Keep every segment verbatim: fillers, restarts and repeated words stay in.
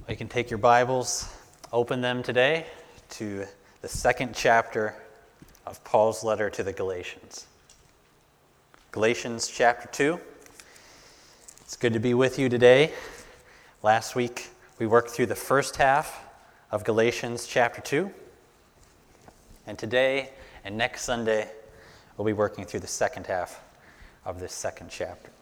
You can take your Bibles, open them today to the second chapter of Paul's letter to the Galatians. Galatians chapter two. It's good to be with you today. Last week we worked through the first half of Galatians chapter two. And today and next Sunday we'll be working through the second half of this second chapter.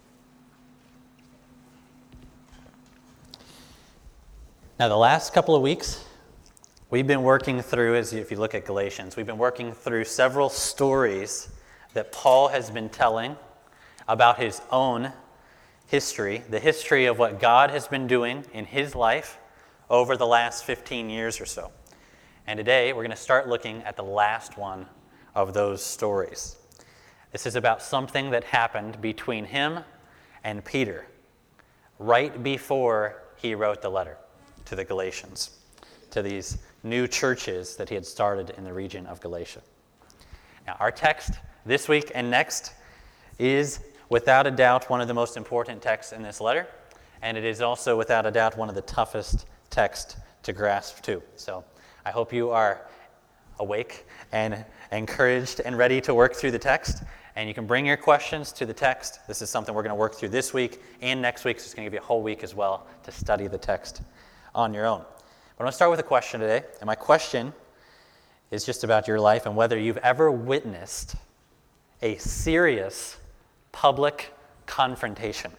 Now, the last couple of weeks, we've been working through, as if you look at Galatians, we've been working through several stories that Paul has been telling about his own history, the history of what God has been doing in his life over the last fifteen years or so. And today, we're going to start looking at the last one of those stories. This is about something that happened between him and Peter right before he wrote the letter to the Galatians, to these new churches that he had started in the region of Galatia. Now, our text this week and next is without a doubt one of the most important texts in this letter, and it is also without a doubt one of the toughest texts to grasp too. So I hope you are awake and encouraged and ready to work through the text, and you can bring your questions to the text. This is something we're going to work through this week and next week, so it's going to give you a whole week as well to study the text on your own. But I'm going to start with a question today, and my question is just about your life and whether you've ever witnessed a serious public confrontation.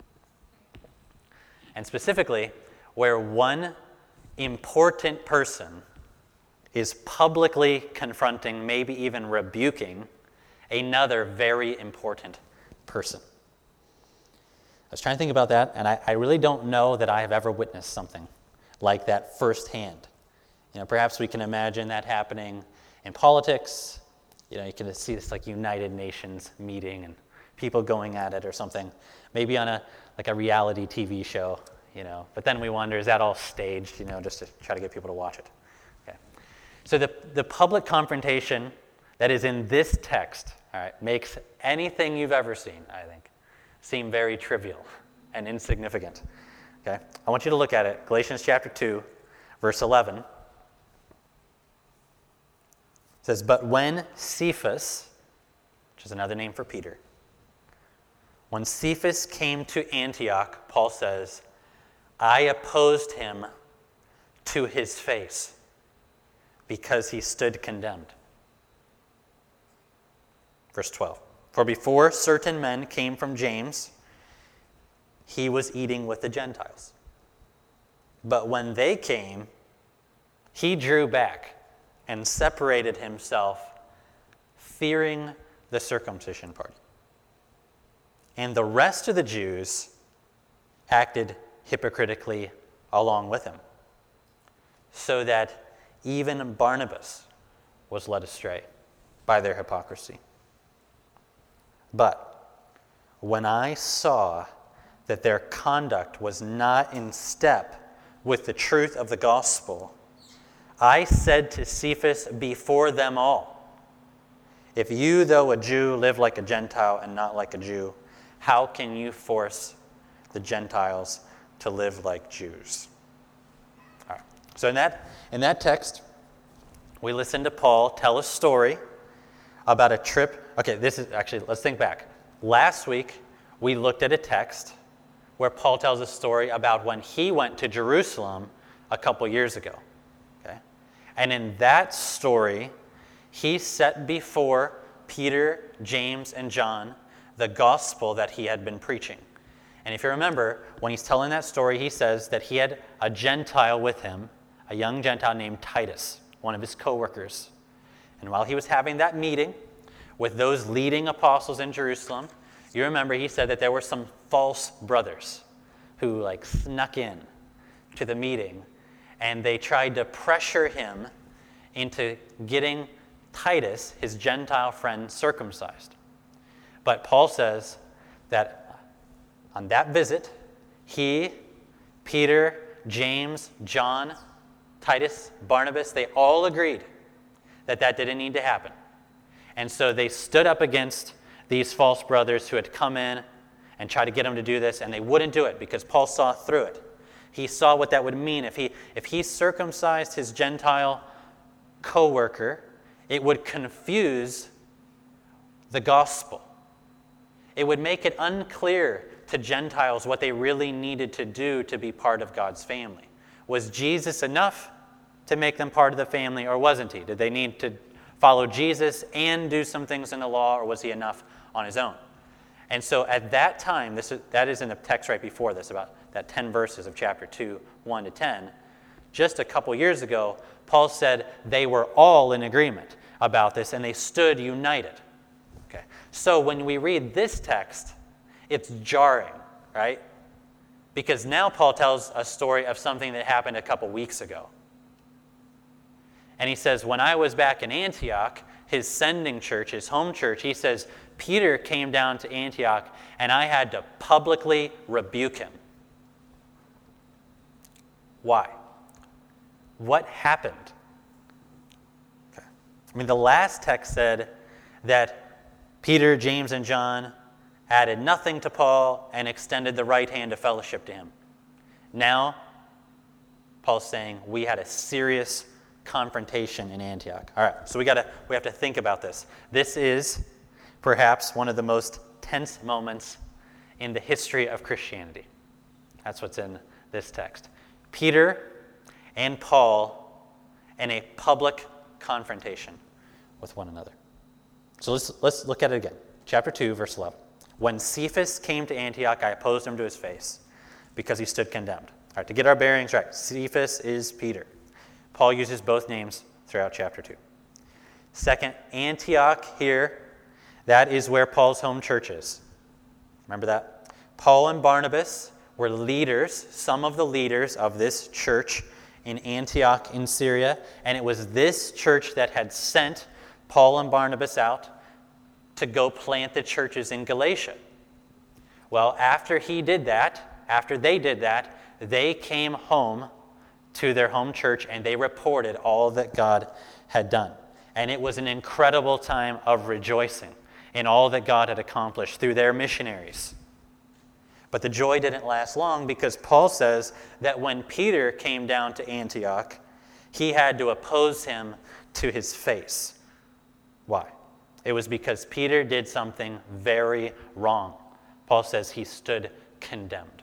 And specifically, where one important person is publicly confronting, maybe even rebuking, another very important person. I was trying to think about that, and I, I really don't know that I have ever witnessed something like that firsthand. You know, perhaps we can imagine that happening in politics. You know, you can see this like United Nations meeting and people going at it or something. Maybe on a like a reality T V show, you know. But then we wonder, is that all staged, you know, just to try to get people to watch it? Okay. So the, the public confrontation that is in this text, all right, makes anything you've ever seen, I think, seem very trivial and insignificant. Okay? I want you to look at it. Galatians chapter two, verse eleven. It says, "But when Cephas," which is another name for Peter, "when Cephas came to Antioch," Paul says, "I opposed him to his face because he stood condemned." Verse twelve. "For before certain men came from James, he was eating with the Gentiles. But when they came, he drew back and separated himself, fearing the circumcision party. And the rest of the Jews acted hypocritically along with him, so that even Barnabas was led astray by their hypocrisy. But when I saw that their conduct was not in step with the truth of the gospel, I said to Cephas before them all, 'If you, though a Jew, live like a Gentile and not like a Jew, how can you force the Gentiles to live like Jews?'" All right. So in that, in that text, we listen to Paul tell a story about a trip. Okay, this is actually, let's think back. Last week, we looked at a text where Paul tells a story about when he went to Jerusalem a couple years ago. Okay? And in that story, he set before Peter, James, and John the gospel that he had been preaching. And if you remember, when he's telling that story, he says that he had a Gentile with him, a young Gentile named Titus, one of his co-workers. And while he was having that meeting with those leading apostles in Jerusalem, you remember he said that there were some false brothers who like snuck in to the meeting, and they tried to pressure him into getting Titus, his Gentile friend, circumcised. But Paul says that on that visit, he, Peter, James, John, Titus, Barnabas, they all agreed that that didn't need to happen. And so they stood up against these false brothers who had come in and tried to get him to do this, and they wouldn't do it because Paul saw through it. He saw what that would mean. If he, if he circumcised his Gentile co-worker, it would confuse the gospel. It would make it unclear to Gentiles what they really needed to do to be part of God's family. Was Jesus enough to make them part of the family, or wasn't he? Did they need to follow Jesus and do some things in the law, or was he enough on his own? And so at that time, this is, that is in the text right before this, about that ten verses of chapter two, one to ten. Just a couple years ago, Paul said they were all in agreement about this, and they stood united. Okay. So when we read this text, it's jarring, right? Because now Paul tells a story of something that happened a couple weeks ago. And he says, when I was back in Antioch, his sending church, his home church, he says, Peter came down to Antioch, and I had to publicly rebuke him. Why? What happened? Okay. I mean, the last text said that Peter, James, and John added nothing to Paul and extended the right hand of fellowship to him. Now, Paul's saying we had a serious confrontation in Antioch. All right, so we gotta we have to think about this. This is perhaps one of the most tense moments in the history of Christianity. That's what's in this text. Peter and Paul in a public confrontation with one another. So let's let's look at it again. Chapter two, verse eleven. When Cephas came to Antioch, I opposed him to his face, because he stood condemned. All right, to get our bearings right, Cephas is Peter. Paul uses both names throughout chapter two. Second, Antioch here, that is where Paul's home church is. Remember that? Paul and Barnabas were leaders, some of the leaders of this church in Antioch in Syria, and it was this church that had sent Paul and Barnabas out to go plant the churches in Galatia. Well, after he did that, after they did that, they came home to their home church and they reported all that God had done. And it was an incredible time of rejoicing in all that God had accomplished through their missionaries. But the joy didn't last long, because Paul says that when Peter came down to Antioch, he had to oppose him to his face. Why? It was because Peter did something very wrong. Paul says he stood condemned.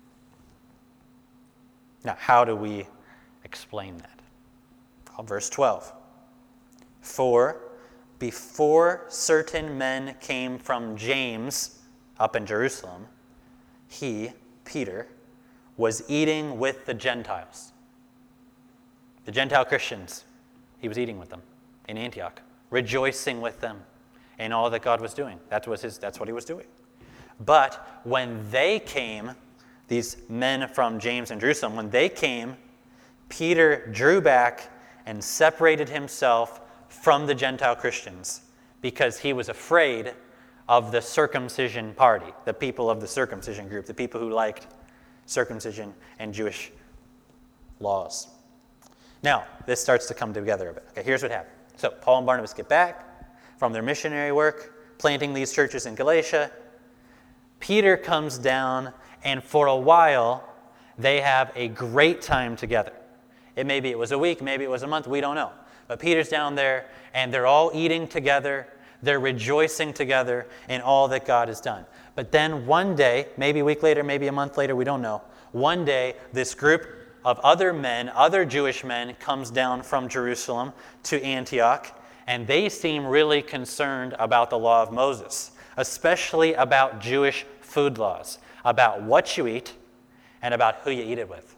Now, how do we explain that? Well, verse twelve. For before certain men came from James up in Jerusalem, he, Peter, was eating with the Gentiles. The Gentile Christians, he was eating with them in Antioch, rejoicing with them in all that God was doing. That was his, that's what he was doing. But when they came, these men from James and Jerusalem, when they came, Peter drew back and separated himself from the Gentile Christians because he was afraid of the circumcision party, the people of the circumcision group, the people who liked circumcision and Jewish laws. Now, this starts to come together a bit. Okay, here's what happened. So Paul and Barnabas get back from their missionary work, planting these churches in Galatia. Peter comes down, and for a while, they have a great time together. It maybe it was a week, maybe it was a month, we don't know. But Peter's down there, and they're all eating together. They're rejoicing together in all that God has done. But then one day, maybe a week later, maybe a month later, we don't know. One day, this group of other men, other Jewish men, comes down from Jerusalem to Antioch, and they seem really concerned about the law of Moses, especially about Jewish food laws, about what you eat and about who you eat it with.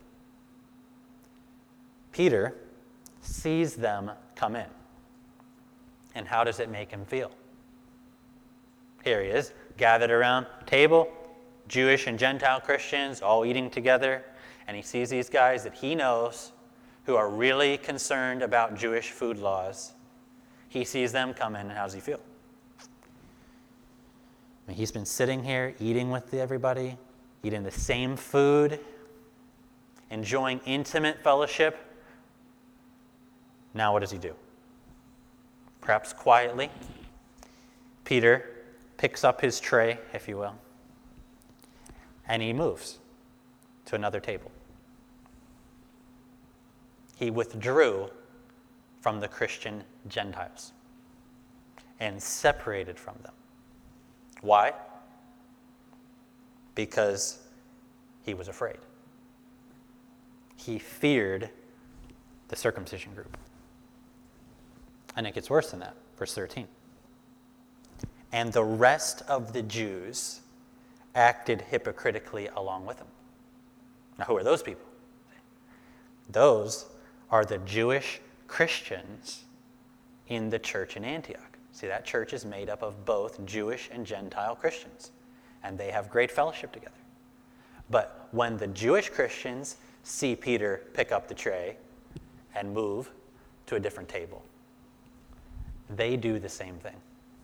Peter sees them come in. And how does it make him feel? Here he is, gathered around a table, Jewish and Gentile Christians all eating together, and he sees these guys that he knows who are really concerned about Jewish food laws. He sees them come in, and how does he feel? I mean, he's been sitting here eating with everybody, eating the same food, enjoying intimate fellowship. Now what does he do? Perhaps quietly, Peter picks up his tray, if you will, and he moves to another table. he withdrew from the Christian Gentiles and separated from them. Why? Because he was afraid. He feared the circumcision group. And it gets worse than that. Verse thirteen. And the rest of the Jews acted hypocritically along with him. Now, who are those people? Those are the Jewish Christians in the church in Antioch. See, that church is made up of both Jewish and Gentile Christians, and they have great fellowship together. But when the Jewish Christians see Peter pick up the tray and move to a different table, they do the same thing.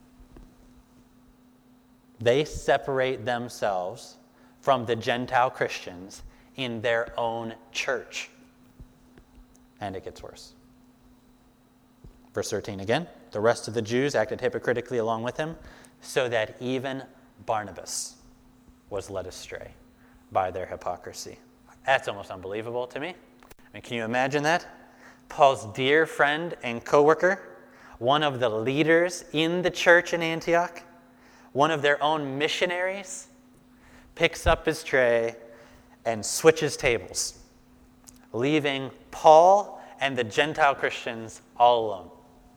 They separate themselves from the Gentile Christians in their own church. And it gets worse. Verse thirteen again. The rest of the Jews acted hypocritically along with him, so that even Barnabas was led astray by their hypocrisy. That's almost unbelievable to me. I mean, can you imagine that? Paul's dear friend and co-worker, one of the leaders in the church in Antioch, one of their own missionaries, picks up his tray and switches tables, leaving Paul and the Gentile Christians all alone.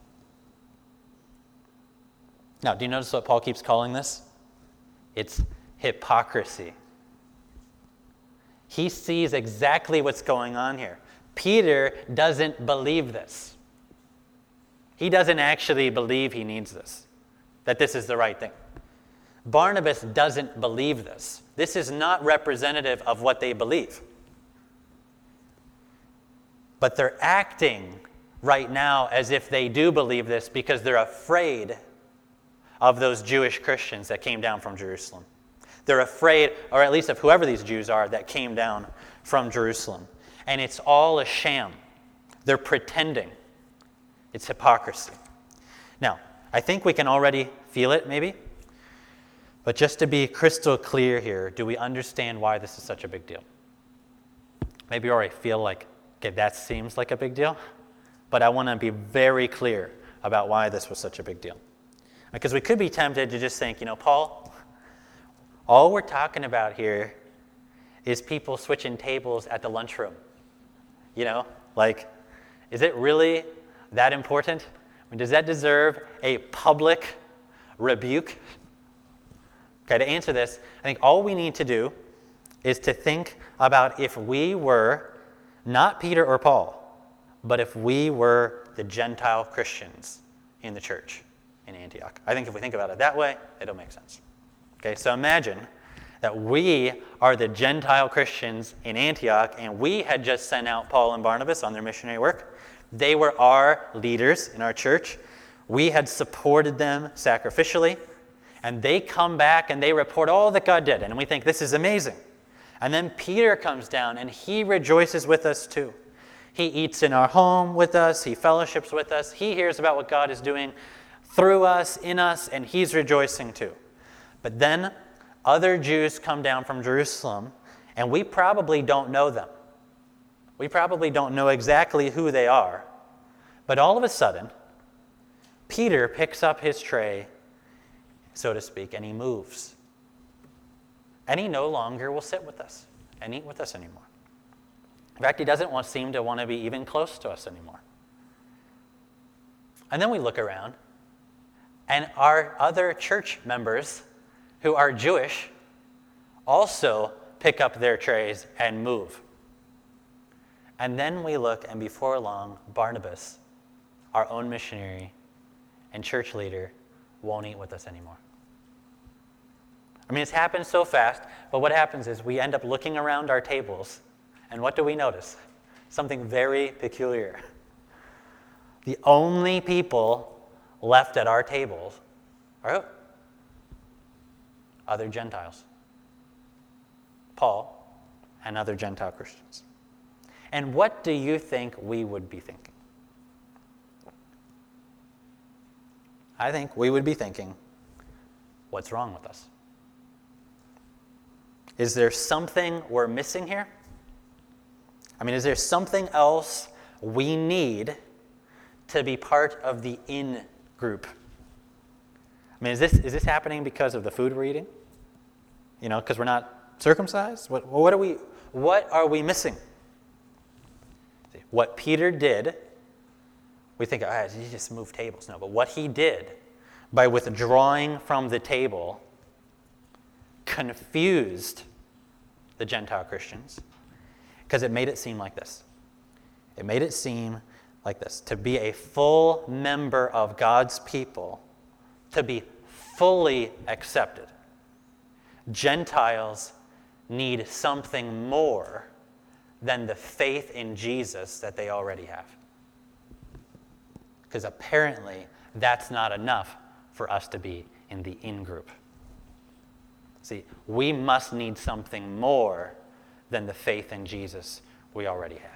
Now, do you notice what Paul keeps calling this? It's hypocrisy. He sees exactly what's going on here. Peter doesn't believe this. He doesn't actually believe he needs this, that this is the right thing. Barnabas doesn't believe this. This is not representative of what they believe. But they're acting right now as if they do believe this because they're afraid of those Jewish Christians that came down from Jerusalem. They're afraid, or at least of whoever these Jews are that came down from Jerusalem. And it's all a sham. They're pretending. It's hypocrisy. Now, I think we can already feel it, maybe. But just to be crystal clear here, do we understand why this is such a big deal? Maybe you already feel like, okay, that seems like a big deal. But I want to be very clear about why this was such a big deal. Because we could be tempted to just think, you know, Paul, all we're talking about here is people switching tables at the lunchroom. You know, like, is it really that important? I mean, does that deserve a public rebuke? Okay, to answer this, I think all we need to do is to think about if we were not Peter or Paul, but if we were the Gentile Christians in the church in Antioch. I think if we think about it that way, it'll make sense. Okay, so imagine that we are the Gentile Christians in Antioch, and we had just sent out Paul and Barnabas on their missionary work. They were our leaders in our church. We had supported them sacrificially, and they come back and they report all that God did, and we think this is amazing. And then Peter comes down, and he rejoices with us too. He eats in our home with us. He fellowships with us. He hears about what God is doing through us, in us, and he's rejoicing too. But then other Jews come down from Jerusalem, and we probably don't know them. We probably don't know exactly who they are. But all of a sudden, Peter picks up his tray, so to speak, and he moves. And he no longer will sit with us and eat with us anymore. In fact, he doesn't want, seem to want to be even close to us anymore. And then we look around, and our other church members who are Jewish also pick up their trays and move. And then we look, and before long, Barnabas, our own missionary and church leader, won't eat with us anymore. I mean, it's happened so fast, but what happens is we end up looking around our tables, and what do we notice? Something very peculiar. The only people left at our tables are who? Other Gentiles. Paul and other Gentile Christians. And what do you think we would be thinking? I think we would be thinking, what's wrong with us? Is there something we're missing here? I mean, is there something else we need to be part of the in group. I mean, is this is this happening because of the food we're eating? You know, because we're not circumcised? What, what are we what are we missing? What Peter did, we think, ah, he just moved tables. No, but what he did by withdrawing from the table confused the Gentile Christians because it made it seem like this. It made it seem like this. To be a full member of God's people, to be fully accepted, Gentiles need something more than the faith in Jesus that they already have. Because apparently that's not enough for us to be in the in-group. See, we must need something more than the faith in Jesus we already have.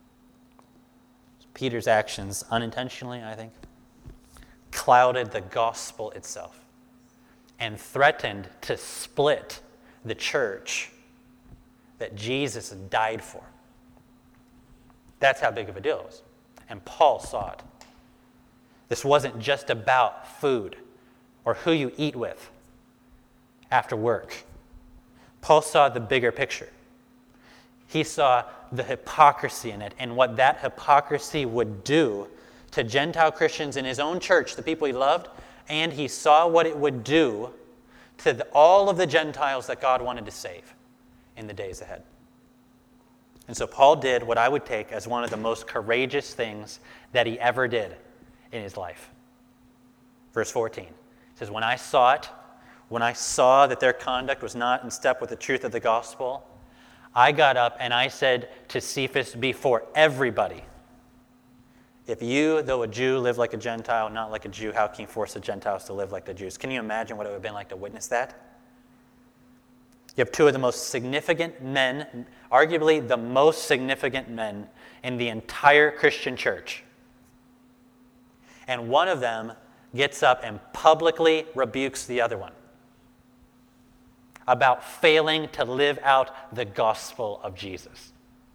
Peter's actions, unintentionally, I think, clouded the gospel itself and threatened to split the church that Jesus died for. That's how big of a deal it was. And Paul saw it. This wasn't just about food or who you eat with after work. Paul saw the bigger picture. He saw the hypocrisy in it and what that hypocrisy would do to Gentile Christians in his own church, the people he loved, and he saw what it would do to the, all of the Gentiles that God wanted to save in the days ahead. And so Paul did what I would take as one of the most courageous things that he ever did in his life. Verse fourteen says, when I saw it, when I saw that their conduct was not in step with the truth of the gospel, I got up and I said to Cephas before everybody, if you, though a Jew, live like a Gentile, not like a Jew, how can you force the Gentiles to live like the Jews? Can you imagine what it would have been like to witness that? You have two of the most significant men, arguably the most significant men in the entire Christian church. And one of them gets up and publicly rebukes the other one about failing to live out the gospel of Jesus.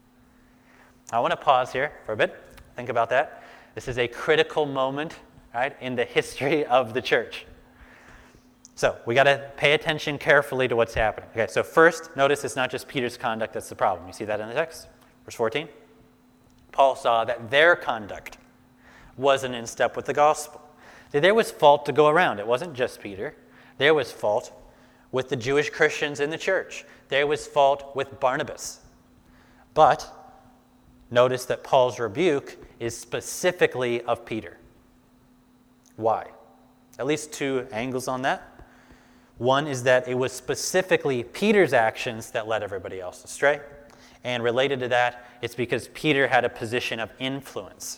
I want to pause here for a bit. Think about that. This is a critical moment, right, in the history of the church. So we got to pay attention carefully to what's happening. Okay, so first, notice it's not just Peter's conduct that's the problem. You see that in the text? Verse fourteen. Paul saw that their conduct wasn't in step with the gospel. There was fault to go around. It wasn't just Peter. There was fault with the Jewish Christians in the church. There was fault with Barnabas. But notice that Paul's rebuke is specifically of Peter. Why? At least two angles on that. One is that it was specifically Peter's actions that led everybody else astray. And related to that, it's because Peter had a position of influence.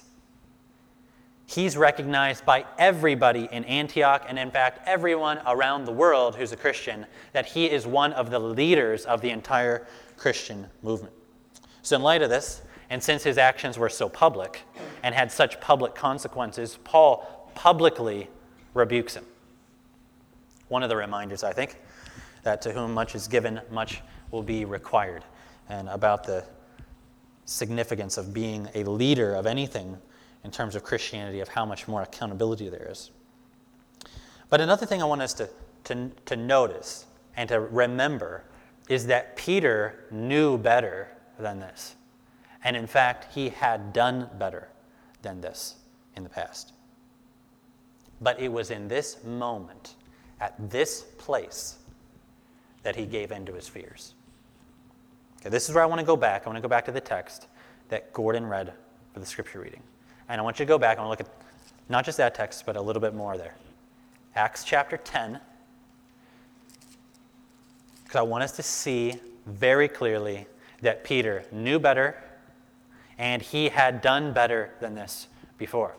He's recognized by everybody in Antioch, and in fact, everyone around the world who's a Christian, that he is one of the leaders of the entire Christian movement. So in light of this, and since his actions were so public and had such public consequences, Paul publicly rebukes him. One of the reminders, I think, that to whom much is given, much will be required, and about the significance of being a leader of anything in terms of Christianity, of how much more accountability there is. But another thing I want us to, to, to notice and to remember is that Peter knew better than this. And in fact, he had done better than this in the past. But it was in this moment, at this place, that he gave in to his fears. Okay, this is where I want to go back. I want to go back to the text that Gordon read for the scripture reading. And I want you to go back. I want to look at not just that text, but a little bit more there. Acts chapter ten. Because I want us to see very clearly that Peter knew better, and he had done better than this before.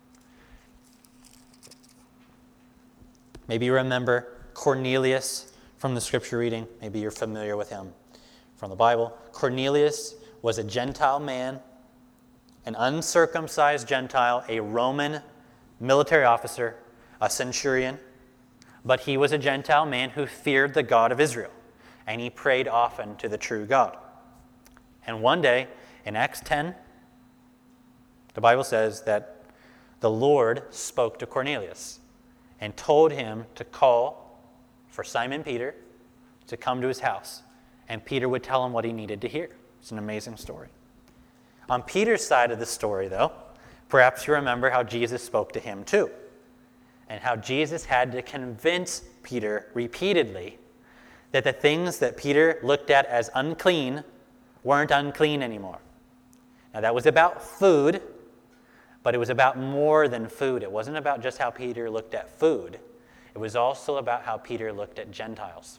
Maybe you remember Cornelius from the scripture reading. Maybe you're familiar with him from the Bible. Cornelius was a Gentile man, an uncircumcised Gentile, a Roman military officer, a centurion, but he was a Gentile man who feared the God of Israel, and he prayed often to the true God. And one day, in Acts ten, The Bible says that the Lord spoke to Cornelius and told him to call for Simon Peter to come to his house, and Peter would tell him what he needed to hear. It's an amazing story. On Peter's side of the story, though, perhaps you remember how Jesus spoke to him too, and how Jesus had to convince Peter repeatedly that the things that Peter looked at as unclean weren't unclean anymore. Now, that was about food, but it was about more than food. It wasn't about just how Peter looked at food. It was also about how Peter looked at Gentiles.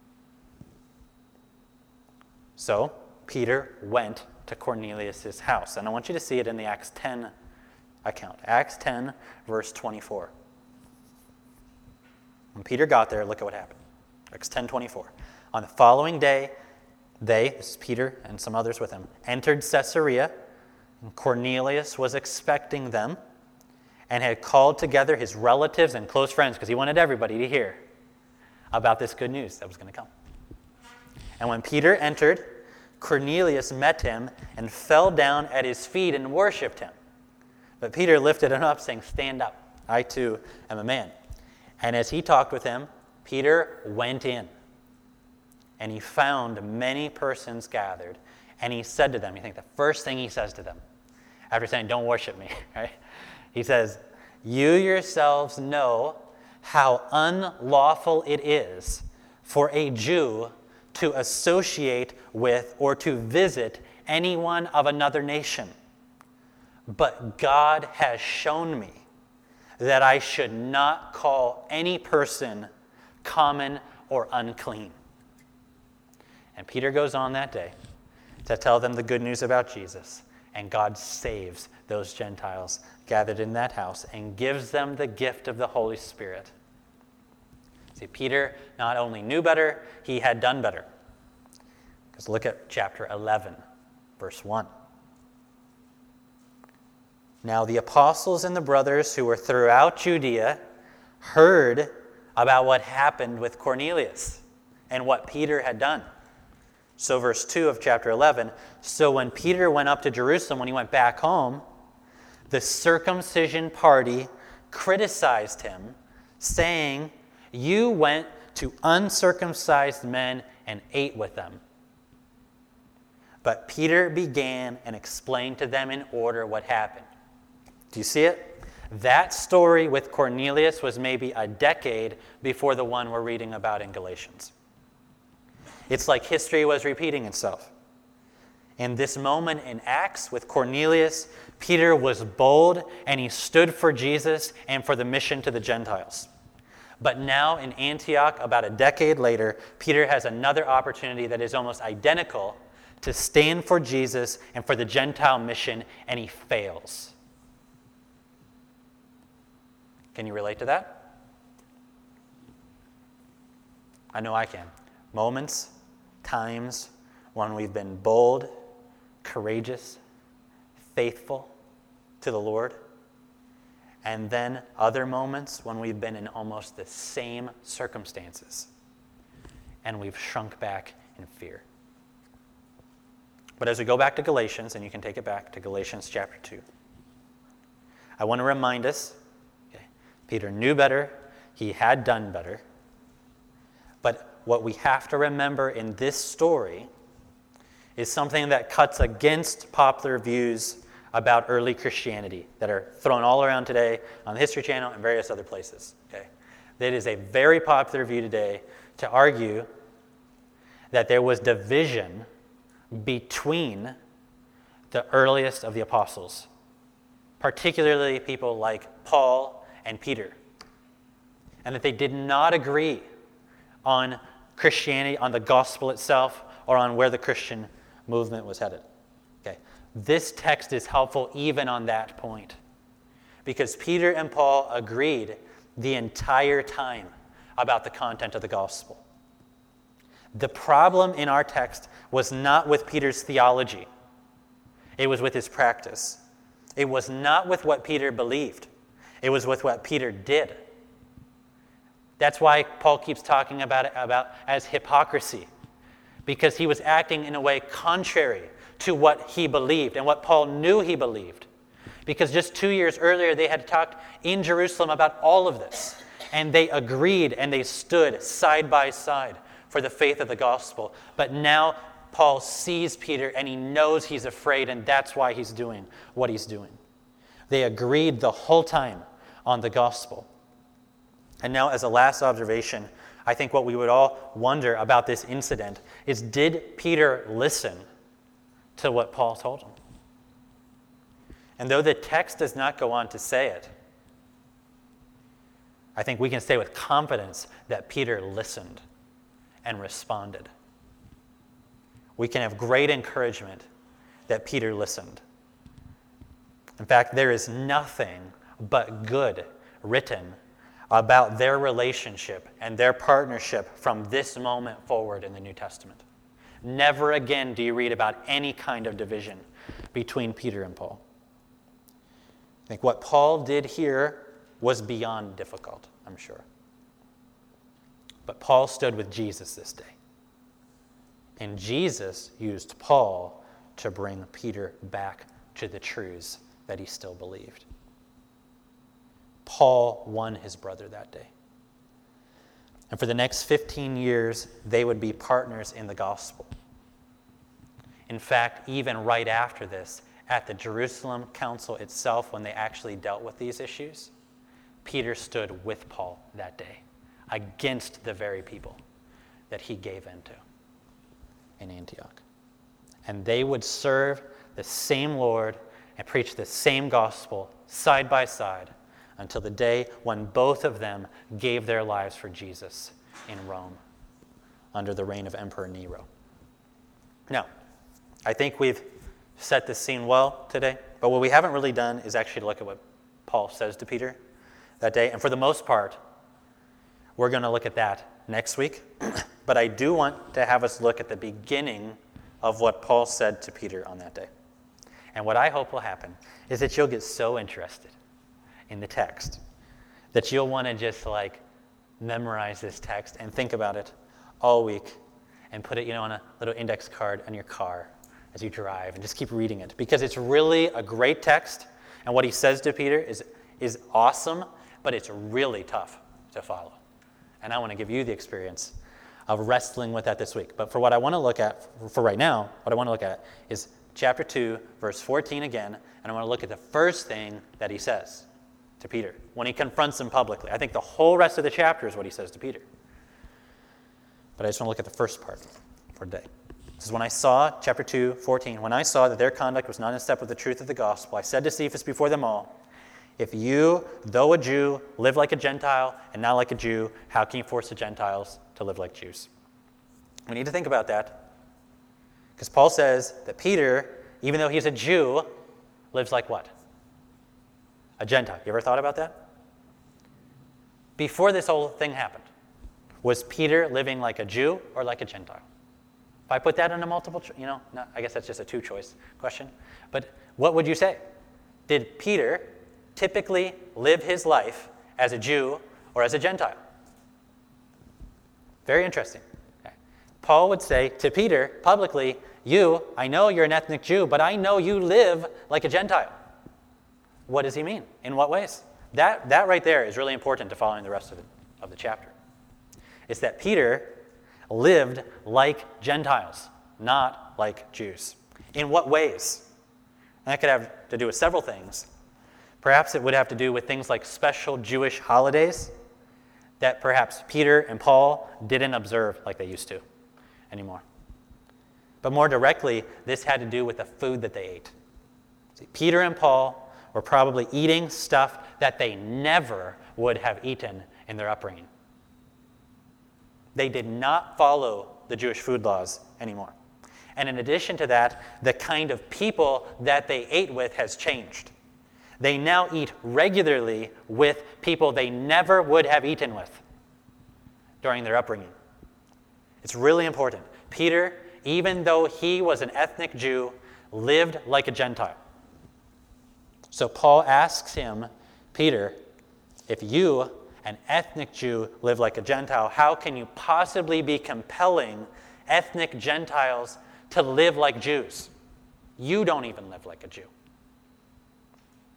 So, Peter went to Cornelius' house. And I want you to see it in the Acts ten account. Acts ten, verse twenty-four. When Peter got there, look at what happened. Acts ten twenty-four. On the following day, they, this is Peter and some others with him, entered Caesarea, and Cornelius was expecting them and had called together his relatives and close friends because he wanted everybody to hear about this good news that was going to come. And when Peter entered, Cornelius met him and fell down at his feet and worshipped him. But Peter lifted him up, saying, "Stand up, I too am a man." And as he talked with him, Peter went in, and he found many persons gathered, and he said to them, you think the first thing he says to them, after saying, "Don't worship me," right? He says, "You yourselves know how unlawful it is for a Jew to associate with or to visit anyone of another nation. But God has shown me that I should not call any person common or unclean." And Peter goes on that day to tell them the good news about Jesus, and God saves those Gentiles gathered in that house and gives them the gift of the Holy Spirit. See, Peter not only knew better, he had done better. Because look at chapter eleven, verse one. Now the apostles and the brothers who were throughout Judea heard about what happened with Cornelius and what Peter had done. So verse two of chapter eleven, so when Peter went up to Jerusalem, when he went back home, the circumcision party criticized him, saying, "You went to uncircumcised men and ate with them." But Peter began and explained to them in order what happened. Do you see it? That story with Cornelius was maybe a decade before the one we're reading about in Galatians. It's like history was repeating itself. In this moment in Acts with Cornelius, Peter was bold and he stood for Jesus and for the mission to the Gentiles. But now in Antioch, about a decade later, Peter has another opportunity that is almost identical to stand for Jesus and for the Gentile mission, and he fails. Can you relate to that? I know I can. Moments, times when we've been bold, courageous, faithful to the Lord, and then other moments when we've been in almost the same circumstances and we've shrunk back in fear. But as we go back to Galatians, and you can take it back to Galatians chapter two, I want to remind us, okay, Peter knew better, he had done better, but what we have to remember in this story is something that cuts against popular views about early Christianity that are thrown all around today on the History Channel and various other places. Okay, that is a very popular view today to argue that there was division between the earliest of the apostles, particularly people like Paul and Peter, and that they did not agree on Christianity, on the gospel itself, or on where the Christian movement was headed. Okay, this text is helpful even on that point, because Peter and Paul agreed the entire time about the content of the gospel. The problem in our text was not with Peter's theology. It was with his practice. It was not with what Peter believed. It was with what Peter did. That's why Paul keeps talking about it about as hypocrisy, because he was acting in a way contrary to what he believed and what Paul knew he believed. Because just two years earlier, they had talked in Jerusalem about all of this. And they agreed and they stood side by side for the faith of the gospel. But now Paul sees Peter and he knows he's afraid, and that's why he's doing what he's doing. They agreed the whole time on the gospel. And now, as a last observation, I think what we would all wonder about this incident is, did Peter listen to what Paul told him? And though the text does not go on to say it, I think we can say with confidence that Peter listened and responded. We can have great encouragement that Peter listened. In fact, there is nothing but good written about their relationship and their partnership from this moment forward in the New Testament. Never again do you read about any kind of division between Peter and Paul. I think what Paul did here was beyond difficult, I'm sure. But Paul stood with Jesus this day. And Jesus used Paul to bring Peter back to the truths that he still believed. Paul won his brother that day. And for the next fifteen years, they would be partners in the gospel. In fact, even right after this, at the Jerusalem Council itself, when they actually dealt with these issues, Peter stood with Paul that day against the very people that he gave in to in Antioch. And they would serve the same Lord and preach the same gospel side by side until the day when both of them gave their lives for Jesus in Rome under the reign of Emperor Nero. Now, I think we've set the scene well today, but what we haven't really done is actually look at what Paul says to Peter that day. And for the most part, we're going to look at that next week. But I do want to have us look at the beginning of what Paul said to Peter on that day. And what I hope will happen is that you'll get so interested in the text that you'll want to just like memorize this text and think about it all week and put it, you know, on a little index card on your car as you drive and just keep reading it, because it's really a great text. And what he says to Peter is, is awesome, but it's really tough to follow. And I want to give you the experience of wrestling with that this week. But for what I want to look at, for right now, what I want to look at is chapter two, verse fourteen again, and I want to look at the first thing that he says to Peter when he confronts him publicly. I think the whole rest of the chapter is what he says to Peter. But I just want to look at the first part for today. This is when I saw, chapter two, fourteen, when I saw that their conduct was not in step with the truth of the gospel, I said to Cephas before them all, if you, though a Jew, live like a Gentile and not like a Jew, how can you force the Gentiles to live like Jews? We need to think about that. Because Paul says that Peter, even though he's a Jew, lives like what? A Gentile. You ever thought about that? Before this whole thing happened, was Peter living like a Jew or like a Gentile? If I put that in a multiple, you know, not, I guess that's just a two-choice question. But what would you say? Did Peter typically live his life as a Jew or as a Gentile? Very interesting. Okay. Paul would say to Peter publicly, you, I know you're an ethnic Jew, but I know you live like a Gentile. What does he mean? In what ways? That, that right there is really important to following the rest of the, of the chapter. It's that Peter lived like Gentiles, not like Jews. In what ways? And that could have to do with several things. Perhaps it would have to do with things like special Jewish holidays that perhaps Peter and Paul didn't observe like they used to anymore. But more directly, this had to do with the food that they ate. See, Peter and Paul were probably eating stuff that they never would have eaten in their upbringing. They did not follow the Jewish food laws anymore. And in addition to that, the kind of people that they ate with has changed. They now eat regularly with people they never would have eaten with during their upbringing. It's really important. Peter, even though he was an ethnic Jew, lived like a Gentile. So Paul asks him, Peter, if you, an ethnic Jew, live like a Gentile, how can you possibly be compelling ethnic Gentiles to live like Jews? You don't even live like a Jew.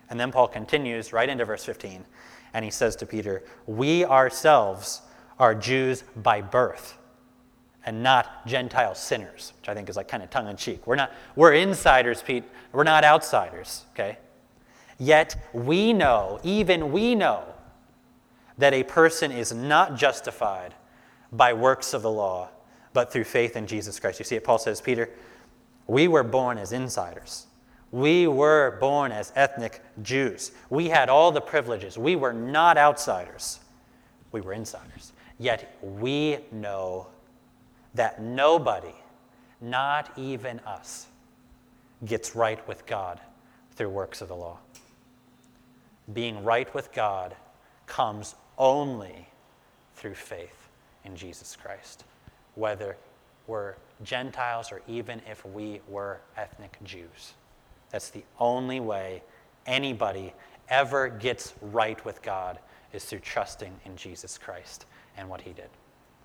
And then Paul continues right into verse fifteen, and he says to Peter, we ourselves are Jews by birth and not Gentile sinners, which I think is like kind of tongue-in-cheek. We're not, we're insiders, Pete. We're not outsiders, okay? Yet we know, even we know, that a person is not justified by works of the law, but through faith in Jesus Christ. You see it, Paul says, Peter, we were born as insiders. We were born as ethnic Jews. We had all the privileges. We were not outsiders. We were insiders. Yet we know that nobody, not even us, gets right with God through works of the law. Being right with God comes only through faith in Jesus Christ, whether we're Gentiles or even if we were ethnic Jews. That's the only way anybody ever gets right with God, is through trusting in Jesus Christ and what he did.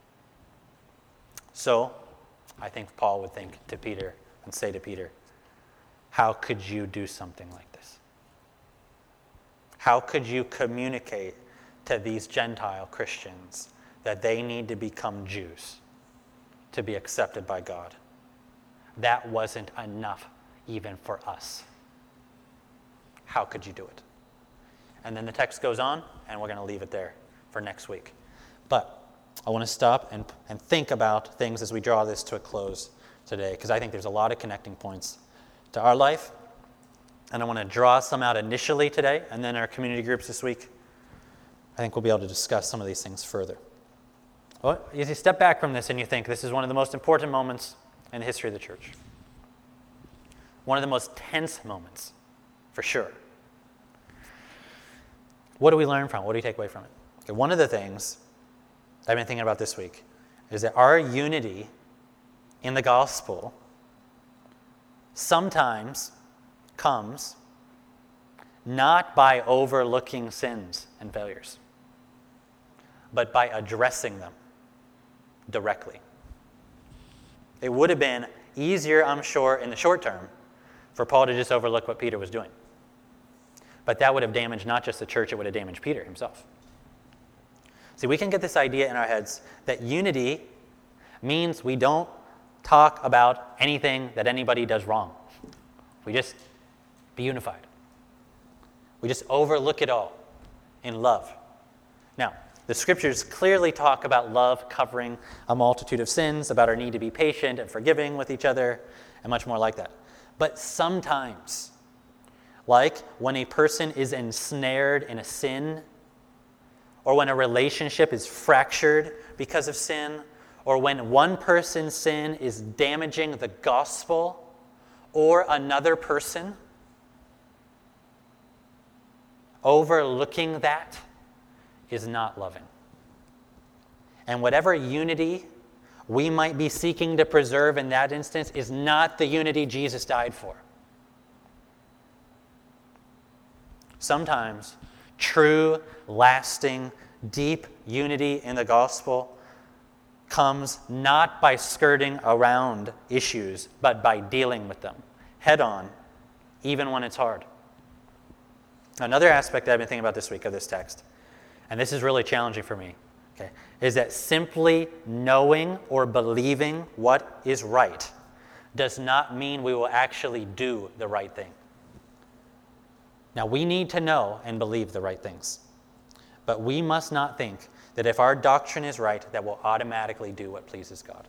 So, I think Paul would think to Peter and say to Peter, how could you do something like this? How could you communicate to these Gentile Christians that they need to become Jews to be accepted by God? That wasn't enough even for us. How could you do it? And then the text goes on, and we're going to leave it there for next week. But I want to stop and, and think about things as we draw this to a close today, because I think there's a lot of connecting points to our life. And I want to draw some out initially today, and then our community groups this week. I think we'll be able to discuss some of these things further. Well, as you step back from this and you think this is one of the most important moments in the history of the church, one of the most tense moments, for sure. What do we learn from it? What do we take away from it? Okay, one of the things I've been thinking about this week is that our unity in the gospel sometimes comes not by overlooking sins and failures, but by addressing them directly. It would have been easier, I'm sure, in the short term for Paul to just overlook what Peter was doing. But that would have damaged not just the church, it would have damaged Peter himself. See, we can get this idea in our heads that unity means we don't talk about anything that anybody does wrong. We just be unified. We just overlook it all in love. Now, the scriptures clearly talk about love covering a multitude of sins, about our need to be patient and forgiving with each other, and much more like that. But sometimes, like when a person is ensnared in a sin, or when a relationship is fractured because of sin, or when one person's sin is damaging the gospel or another person, overlooking that is not loving. And whatever unity we might be seeking to preserve in that instance is not the unity Jesus died for. Sometimes true, lasting, deep unity in the gospel comes not by skirting around issues, but by dealing with them head on, even when it's hard. Another aspect that I've been thinking about this week of this text, and this is really challenging for me, okay, is that simply knowing or believing what is right does not mean we will actually do the right thing. Now, we need to know and believe the right things, but we must not think that if our doctrine is right, that we'll automatically do what pleases God.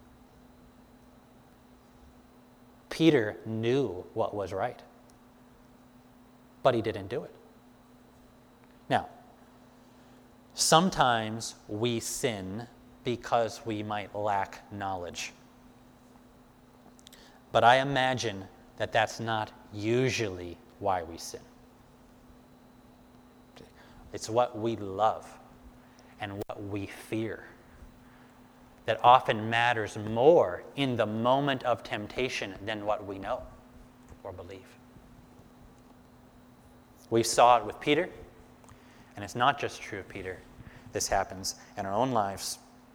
Peter knew what was right, but he didn't do it. Now, sometimes we sin because we might lack knowledge. But I imagine that that's not usually why we sin. It's what we love and what we fear that often matters more in the moment of temptation than what we know or believe. We saw it with Peter, and it's not just true of Peter. This happens in our own lives.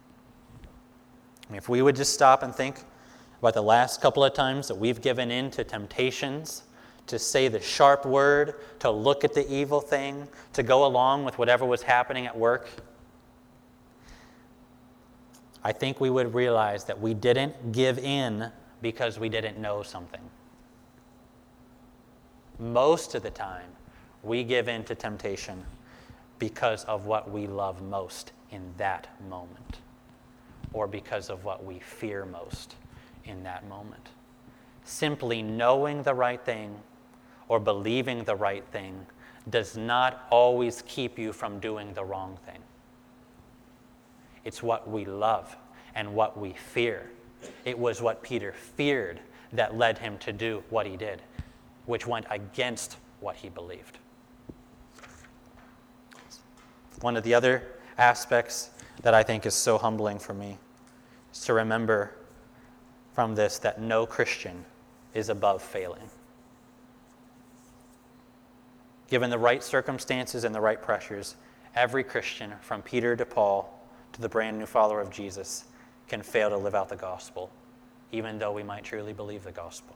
I mean, if we would just stop and think about the last couple of times that we've given in to temptations to say the sharp word, to look at the evil thing, to go along with whatever was happening at work, I think we would realize that we didn't give in because we didn't know something. Most of the time, we give in to temptation because of what we love most in that moment, or because of what we fear most in that moment. Simply knowing the right thing or believing the right thing does not always keep you from doing the wrong thing. It's what we love and what we fear. It was what Peter feared that led him to do what he did, which went against what he believed. One of the other aspects that I think is so humbling for me is to remember from this that no Christian is above failing. Given the right circumstances and the right pressures, every Christian, from Peter to Paul to the brand new follower of Jesus, can fail to live out the gospel, even though we might truly believe the gospel.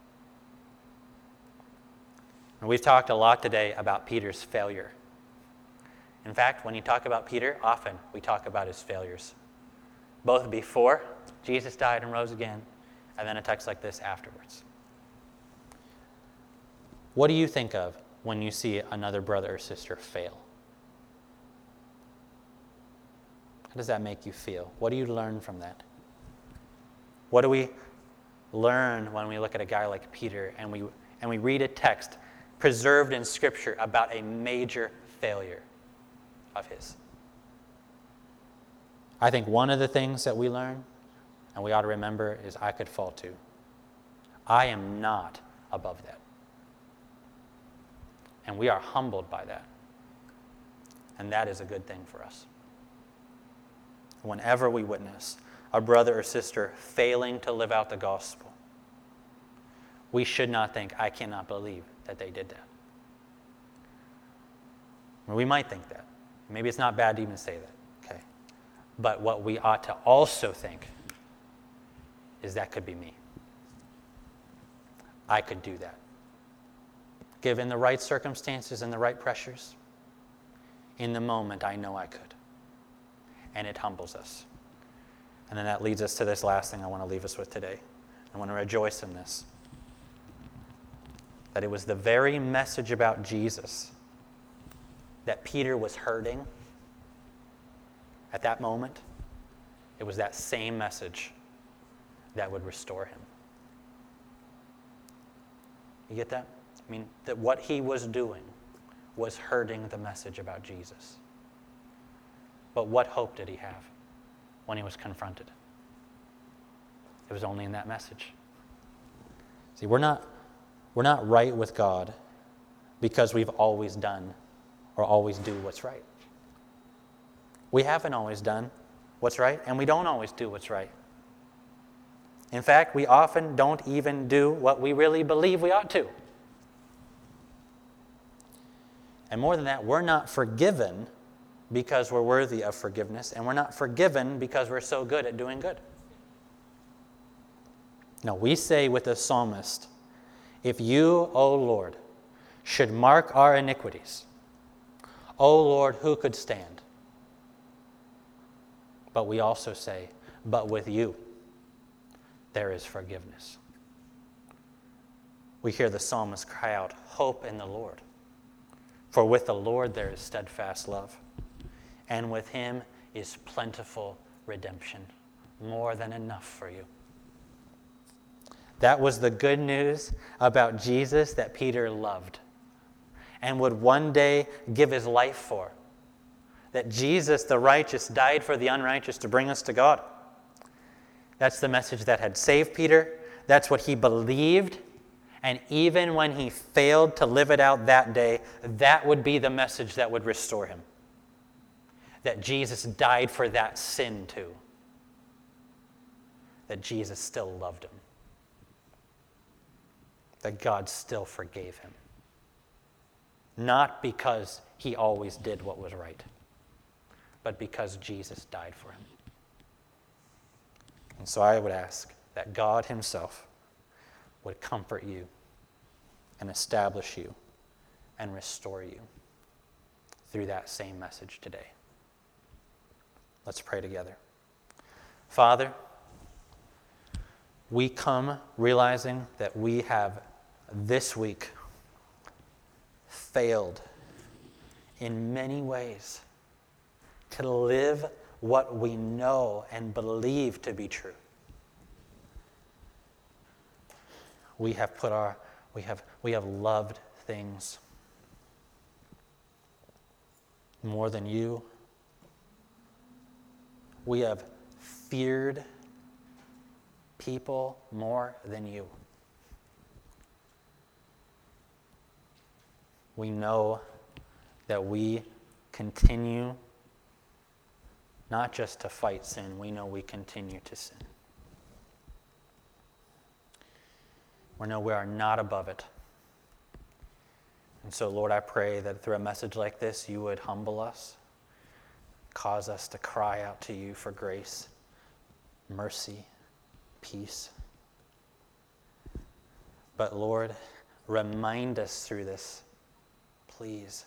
And we've talked a lot today about Peter's failure. In fact, when you talk about Peter, often we talk about his failures, both before Jesus died and rose again, and then a text like this afterwards. What do you think of when you see another brother or sister fail? How does that make you feel? What do you learn from that? What do we learn when we look at a guy like Peter and we and we read a text preserved in Scripture about a major failure of his? I think one of the things that we learn, and we ought to remember, is I could fall too. I am not above that. And we are humbled by that. And that is a good thing for us. Whenever we witness a brother or sister failing to live out the gospel, we should not think, I cannot believe that they did that. Well, we might think that. Maybe it's not bad to even say that, okay? But what we ought to also think is that could be me. I could do that. Given the right circumstances and the right pressures, in the moment I know I could. And it humbles us. And then that leads us to this last thing I want to leave us with today. I want to rejoice in this. That it was the very message about Jesus that Peter was hurting at that moment. It was that same message that would restore him. You get that? I mean, that what he was doing was hurting the message about Jesus. But what hope did he have when he was confronted? It was only in that message. See, we're not, we're not right with God because we've always done or always do what's right. We haven't always done what's right, and we don't always do what's right. In fact, we often don't even do what we really believe we ought to. And more than that, we're not forgiven because we're worthy of forgiveness, and we're not forgiven because we're so good at doing good. No, we say with the psalmist, if you, O Lord, should mark our iniquities, O Lord, who could stand? But we also say, but with you, there is forgiveness. We hear the psalmist cry out, hope in the Lord. For with the Lord there is steadfast love, and with him is plentiful redemption, more than enough for you. That was the good news about Jesus that Peter loved and would one day give his life for. That Jesus, the righteous, died for the unrighteous to bring us to God. That's the message that had saved Peter. That's what he believed. And even when he failed to live it out that day, that would be the message that would restore him. That Jesus died for that sin too. That Jesus still loved him. That God still forgave him. Not because he always did what was right, but because Jesus died for him. And so I would ask that God himself would comfort you and establish you and restore you through that same message today. Let's pray together. Father, we come realizing that we have this week failed in many ways to live what we know and believe to be true. We have put our, we have, we have loved things more than you. We have feared people more than you. We know that we continue not just to fight sin, we know we continue to sin. We know we are not above it. And so, Lord, I pray that through a message like this, you would humble us, cause us to cry out to you for grace, mercy, peace. But, Lord, remind us through this, please,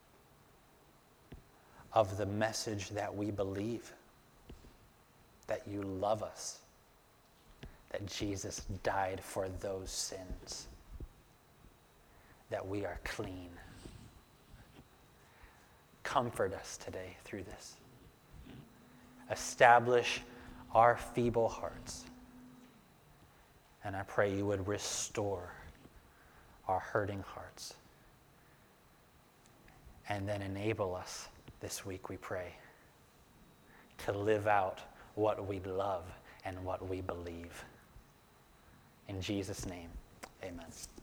of the message that we believe, that you love us, that Jesus died for those sins, that we are clean. Comfort us today through this. Establish our feeble hearts. And I pray you would restore our hurting hearts. And then enable us this week, we pray, to live out what we love and what we believe. In Jesus' name, amen.